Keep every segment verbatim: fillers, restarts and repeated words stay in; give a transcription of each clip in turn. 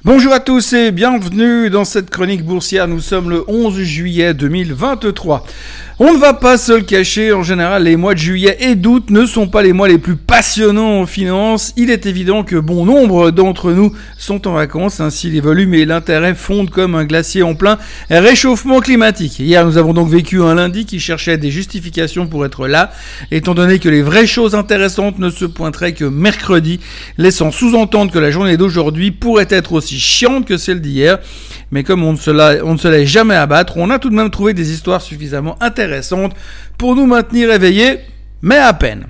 Bonjour à tous et bienvenue dans cette chronique boursière. Nous sommes le onze juillet deux mille vingt-trois. On ne va pas se le cacher, en général, les mois de juillet et d'août ne sont pas les mois les plus passionnants en finance. Il est évident que bon nombre d'entre nous sont en vacances, ainsi les volumes et l'intérêt fondent comme un glacier en plein réchauffement climatique. Hier, nous avons donc vécu un lundi qui cherchait des justifications pour être là, étant donné que les vraies choses intéressantes ne se pointeraient que mercredi, laissant sous-entendre que la journée d'aujourd'hui pourrait être aussi chiante que celle d'hier. Mais comme on ne se la, on ne se laisse jamais abattre, on a tout de même trouvé des histoires suffisamment intéressantes pour nous maintenir éveillés, mais à peine.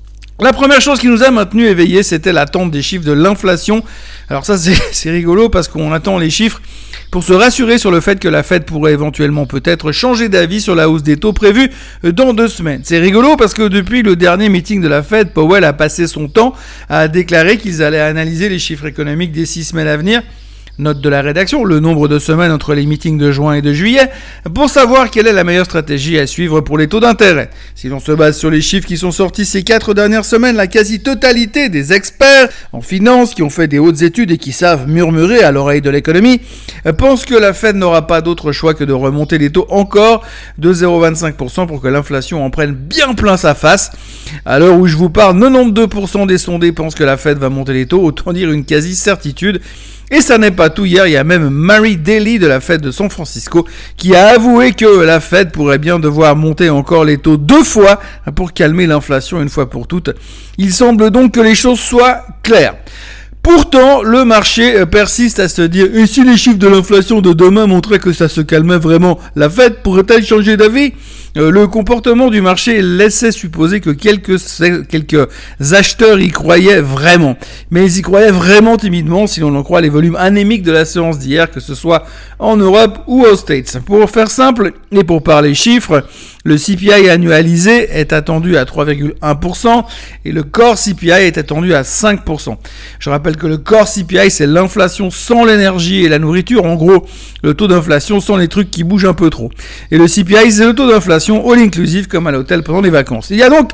La première chose qui nous a maintenus éveillés, c'était l'attente des chiffres de l'inflation. Alors ça, c'est, c'est rigolo parce qu'on attend les chiffres pour se rassurer sur le fait que la Fed pourrait éventuellement peut-être changer d'avis sur la hausse des taux prévue dans deux semaines. C'est rigolo parce que depuis le dernier meeting de la Fed, Powell a passé son temps à déclarer qu'ils allaient analyser les chiffres économiques des six semaines à venir. Note de la rédaction, le nombre de semaines entre les meetings de juin et de juillet, pour savoir quelle est la meilleure stratégie à suivre pour les taux d'intérêt. Si l'on se base sur les chiffres qui sont sortis ces quatre dernières semaines, la quasi-totalité des experts en finance qui ont fait des hautes études et qui savent murmurer à l'oreille de l'économie, pensent que la Fed n'aura pas d'autre choix que de remonter les taux encore de zéro virgule vingt-cinq pour cent pour que l'inflation en prenne bien plein sa face. À l'heure où je vous parle, quatre-vingt-douze pour cent des sondés pensent que la Fed va monter les taux, autant dire une quasi-certitude. Et ça n'est pas tout, hier il y a même Mary Daly de la Fed de San Francisco qui a avoué que la Fed pourrait bien devoir monter encore les taux deux fois pour calmer l'inflation une fois pour toutes. Il semble donc que les choses soient claires. Pourtant, le marché persiste à se dire « Et si les chiffres de l'inflation de demain montraient que ça se calmait vraiment, la Fed pourrait-elle changer d'avis ?» Le comportement du marché laissait supposer que quelques, quelques acheteurs y croyaient vraiment. Mais ils y croyaient vraiment timidement si l'on en croit les volumes anémiques de la séance d'hier, que ce soit en Europe ou aux States. Pour faire simple et pour parler chiffres, le C P I annualisé est attendu à trois virgule un pour cent et le core C P I est attendu à cinq pour cent. Je rappelle que le core C P I, c'est l'inflation sans l'énergie et la nourriture. En gros, le taux d'inflation sans les trucs qui bougent un peu trop. Et le C P I, c'est le taux d'inflation all inclusive comme à l'hôtel pendant les vacances. Il y a donc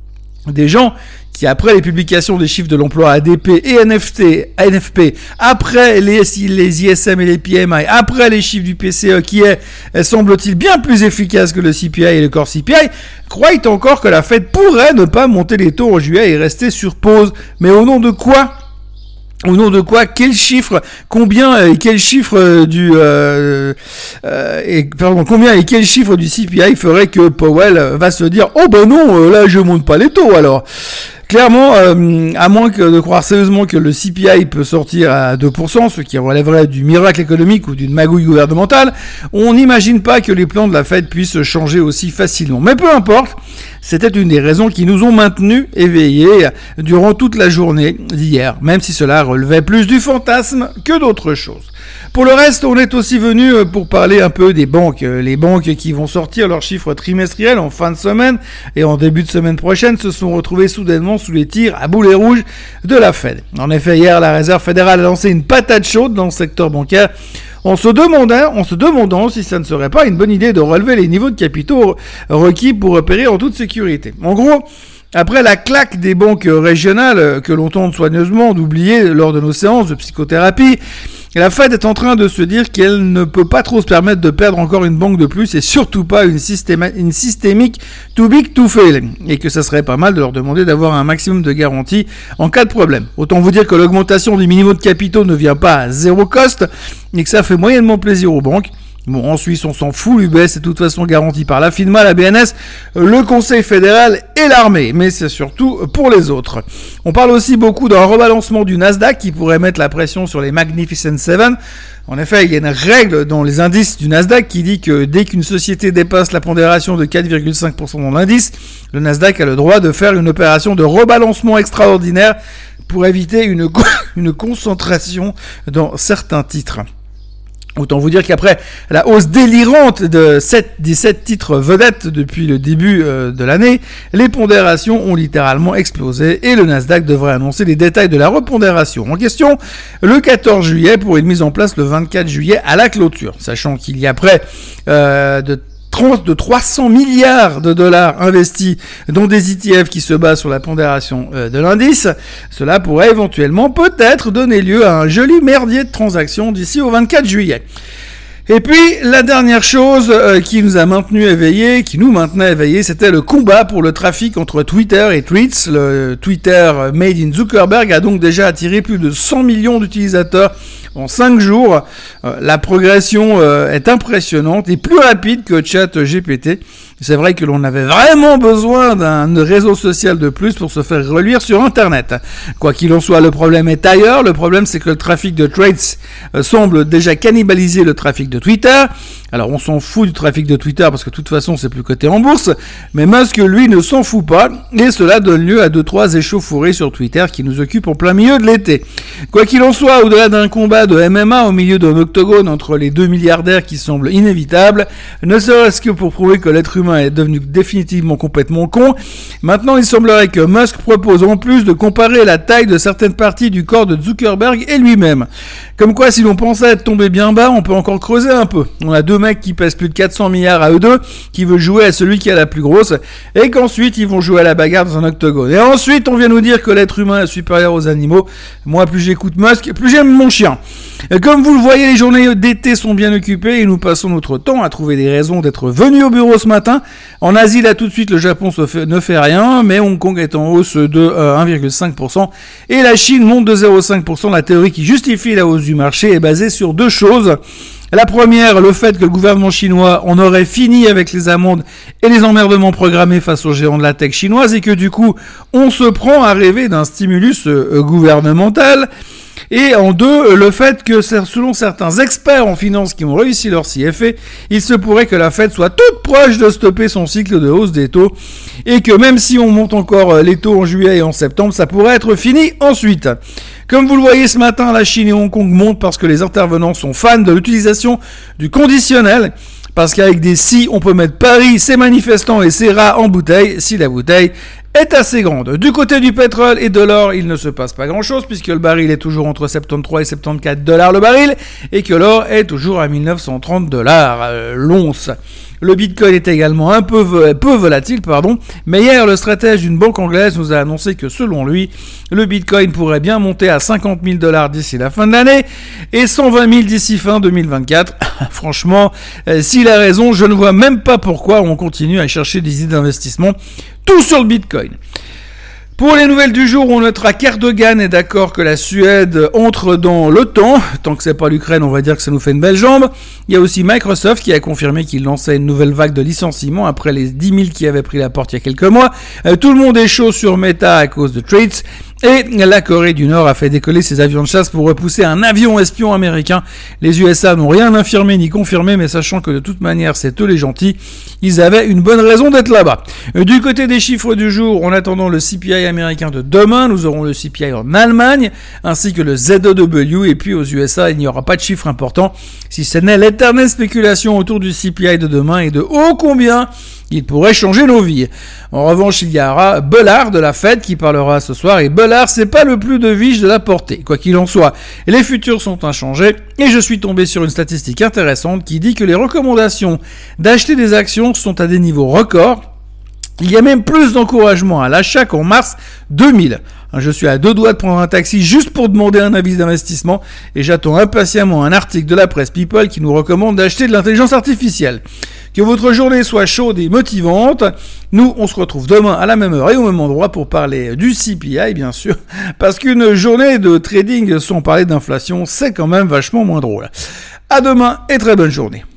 des gens qui, après les publications des chiffres de l'emploi A D P et N F T, N F P, après les, les I S M et les P M I, après les chiffres du P C E qui est, semble-t-il, bien plus efficace que le C P I et le core C P I, croient encore que la Fed pourrait ne pas monter les taux en juillet et rester sur pause. Mais au nom de quoi ? Au nom de quoi? Quel chiffre? Combien et quel chiffre du euh, euh, et, pardon, combien et quel chiffre du C P I ferait que Powell va se dire oh ben non, là je monte pas les taux alors? Clairement, euh, à moins que de croire sérieusement que le C P I peut sortir à deux pour cent, ce qui relèverait du miracle économique ou d'une magouille gouvernementale, on n'imagine pas que les plans de la Fed puissent changer aussi facilement. Mais peu importe, c'était une des raisons qui nous ont maintenus éveillés durant toute la journée d'hier, même si cela relevait plus du fantasme que d'autres choses. Pour le reste, on est aussi venu pour parler un peu des banques. Les banques qui vont sortir leurs chiffres trimestriels en fin de semaine et en début de semaine prochaine se sont retrouvées soudainement sous les tirs à boulet rouge de la Fed. En effet, hier, la Réserve fédérale a lancé une patate chaude dans le secteur bancaire en se demandant, en se demandant si ça ne serait pas une bonne idée de relever les niveaux de capitaux requis pour opérer en toute sécurité. En gros, après la claque des banques régionales que l'on tente soigneusement d'oublier lors de nos séances de psychothérapie, la Fed est en train de se dire qu'elle ne peut pas trop se permettre de perdre encore une banque de plus et surtout pas une, systéma- une systémique too big to fail. Et que ça serait pas mal de leur demander d'avoir un maximum de garantie en cas de problème. Autant vous dire que l'augmentation du minimum de capitaux ne vient pas à zéro cost et que ça fait moyennement plaisir aux banques. Bon, en Suisse, on s'en fout, l'U B S est de toute façon garanti par la FINMA, la B N S, le Conseil fédéral et l'armée, mais c'est surtout pour les autres. On parle aussi beaucoup d'un rebalancement du Nasdaq qui pourrait mettre la pression sur les Magnificent Seven. En effet, il y a une règle dans les indices du Nasdaq qui dit que dès qu'une société dépasse la pondération de quatre virgule cinq pour cent dans l'indice, le Nasdaq a le droit de faire une opération de rebalancement extraordinaire pour éviter une, une concentration dans certains titres. Autant vous dire qu'après la hausse délirante de sept, des sept titres vedettes depuis le début euh, de l'année, les pondérations ont littéralement explosé et le Nasdaq devrait annoncer les détails de la repondération en question le quatorze juillet pour une mise en place le vingt-quatre juillet à la clôture. Sachant qu'il y a près euh, de de trois cents milliards de dollars investis dans des E T F qui se basent sur la pondération euh, de l'indice, cela pourrait éventuellement peut-être donner lieu à un joli merdier de transactions d'ici au vingt-quatre juillet. Et puis, la dernière chose euh, qui nous a maintenu éveillés, qui nous maintenait éveillés, c'était le combat pour le trafic entre Twitter et Tweets. Le Twitter Made in Zuckerberg a donc déjà attiré plus de cent millions d'utilisateurs en cinq jours. Euh, la progression euh, est impressionnante et plus rapide que ChatGPT. C'est vrai que l'on avait vraiment besoin d'un réseau social de plus pour se faire reluire sur Internet. Quoi qu'il en soit, le problème est ailleurs. Le problème, c'est que le trafic de Threads euh, semble déjà cannibaliser le trafic de Twitter. Alors, on s'en fout du trafic de Twitter parce que de toute façon, c'est plus coté en bourse. Mais Musk, lui, ne s'en fout pas. Et cela donne lieu à deux, trois échauffourées sur Twitter qui nous occupent en plein milieu de l'été. Quoi qu'il en soit, au-delà d'un combat de M M A au milieu d'un octogone entre les deux milliardaires qui semble inévitable, ne serait-ce que pour prouver que l'être humain est devenu définitivement complètement con, maintenant il semblerait que Musk propose en plus de comparer la taille de certaines parties du corps de Zuckerberg et lui-même. Comme quoi, si l'on pensait être tombé bien bas, on peut encore creuser un peu. On a deux mecs qui pèsent plus de quatre cents milliards à eux deux, qui veulent jouer à celui qui a la plus grosse, et qu'ensuite ils vont jouer à la bagarre dans un octogone. Et ensuite, on vient nous dire que l'être humain est supérieur aux animaux. Moi, plus j'écoute Musk, plus j'aime mon chien. Et comme vous le voyez, les journées d'été sont bien occupées et nous passons notre temps à trouver des raisons d'être venus au bureau ce matin. En Asie, là, tout de suite, le Japon se fait, ne fait rien, mais Hong Kong est en hausse de euh, un virgule cinq pour cent et la Chine monte de zéro virgule cinq pour cent. La théorie qui justifie la hausse du marché est basée sur deux choses. La première, le fait que le gouvernement chinois en aurait fini avec les amendes et les emmerdements programmés face aux géants de la tech chinoise et que du coup, on se prend à rêver d'un stimulus euh, gouvernemental. Et en deux, le fait que selon certains experts en finance qui ont réussi leur C F A, il se pourrait que la Fed soit toute proche de stopper son cycle de hausse des taux et que même si on monte encore les taux en juillet et en septembre, ça pourrait être fini ensuite. Comme vous le voyez ce matin, la Chine et Hong Kong montent parce que les intervenants sont fans de l'utilisation du conditionnel. Parce qu'avec des si, on peut mettre Paris, ses manifestants et ses rats en bouteille, si la bouteille est assez grande. Du côté du pétrole et de l'or, il ne se passe pas grand-chose puisque le baril est toujours entre soixante-treize et soixante-quatorze dollars le baril et que l'or est toujours à mille neuf cent trente dollars euh, l'once. Le Bitcoin est également un peu, peu volatile, pardon, mais hier, le stratège d'une banque anglaise nous a annoncé que selon lui, le Bitcoin pourrait bien monter à cinquante mille dollars d'ici la fin de l'année et cent vingt mille d'ici fin deux mille vingt-quatre. Franchement, euh, s'il a raison, je ne vois même pas pourquoi on continue à chercher des idées d'investissement, tout sur le Bitcoin. Pour les nouvelles du jour, on notera qu'Erdogan est d'accord que la Suède entre dans l'OTAN. Tant que c'est pas l'Ukraine, on va dire que ça nous fait une belle jambe. Il y a aussi Microsoft qui a confirmé qu'il lançait une nouvelle vague de licenciements après les dix mille qui avaient pris la porte il y a quelques mois. Euh, tout le monde est chaud sur Meta à cause de Threads. Et la Corée du Nord a fait décoller ses avions de chasse pour repousser un avion espion américain. Les U S A n'ont rien infirmé ni confirmé, mais sachant que de toute manière c'est eux les gentils, ils avaient une bonne raison d'être là-bas. Du côté des chiffres du jour, en attendant le C P I américain de demain, nous aurons le C P I en Allemagne, ainsi que le Z E W, et puis aux U S A, il n'y aura pas de chiffre important, si ce n'est l'éternelle spéculation autour du C P I de demain et de ô combien il pourrait changer nos vies. En revanche, il y aura Bellard de la Fed qui parlera ce soir, et Bellard, c'est pas le plus de vige de la portée. Quoi qu'il en soit, les futurs sont inchangés, et je suis tombé sur une statistique intéressante qui dit que les recommandations d'acheter des actions sont à des niveaux records. Il y a même plus d'encouragement à l'achat qu'en mars deux mille. Je suis à deux doigts de prendre un taxi juste pour demander un avis d'investissement et j'attends impatiemment un article de la presse People qui nous recommande d'acheter de l'intelligence artificielle. Que votre journée soit chaude et motivante. Nous, on se retrouve demain à la même heure et au même endroit pour parler du C P I, bien sûr, parce qu'une journée de trading sans parler d'inflation, c'est quand même vachement moins drôle. À demain et très bonne journée.